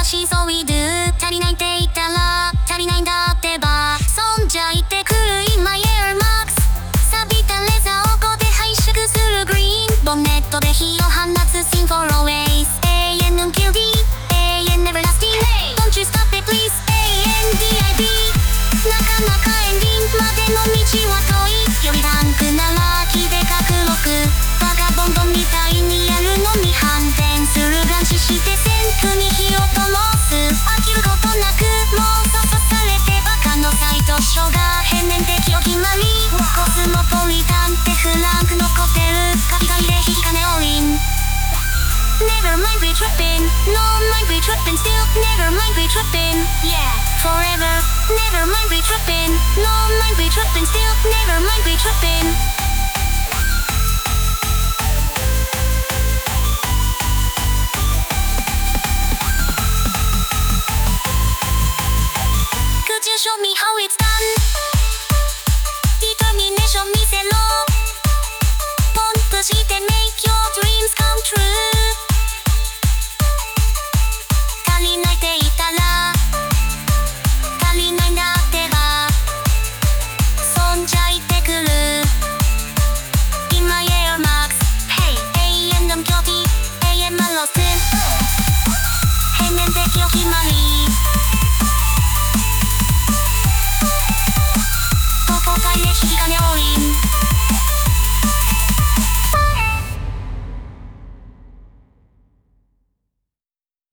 しそう we do 足りないって言ったら足りないんだってばそんじゃいってくる今 Air Max 錆びたレザーをこで拝縮するグリーンボンネットで火を放つ Sing for always 永遠の QB 永遠 Everlasting Don't you stop it please ANDIB なかなかエンディングまでの道は遠いよりランクなら木で格録バカボンボンみたいにやるのに反転する乱視して戦区に火を灯す飽きることなくもうそそされてバカのサイト書が変年的お決まりコスモポリタンってフランク残ってるカビが入れ引き金オーリンNever mind we trippin' No mind we trippin' still Never mind we trippin' Yeah forever Never mind we trippin' No mind we trippin' still Never mind we trippin' Could you show me how it's done? Determination 見せろポンプして Make your dreams come true足りないって言ったら足りないんだってばそんじゃ言ってくる今 Air Max Hey 永遠の狂気永遠マロス変年的お決まりどこかへ引き金を